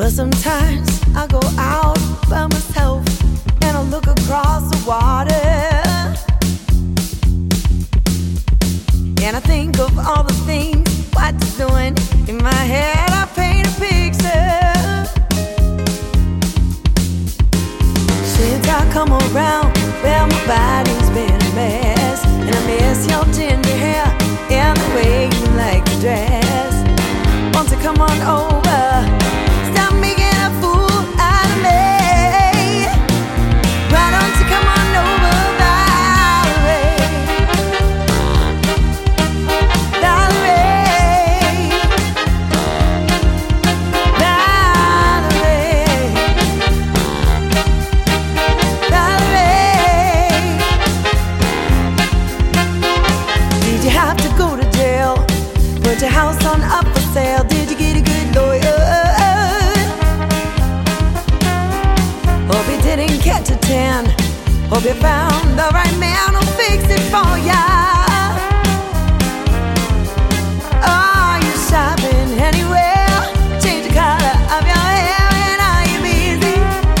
Well, sometimes I go out by myself and I look across the water, and I think of all the things what you're doing. In my head I paint a picture. Since I come around, well, my body's been a mess, and I miss your ginger hair and the way you like to dress. Won't you come on over? Stop making a fool out of me. Why don't you come on over, Valerie? Valerie, Valerie, Valerie. Did you have to go to jail? Put your house on up for sale? Did you get a good lawyer? Hope you didn't catch a tan. Hope you found the right man who'll fix it for ya. Are you shopping anywhere? Change the color of your hair, and are you busy?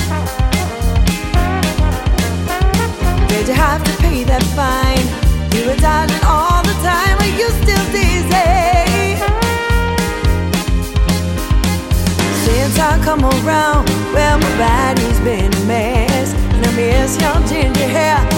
Did you have to pay that fine? You were dodging all the time, are you still dizzy? Since I come around, well, my body's been a mess, and I miss your ginger hair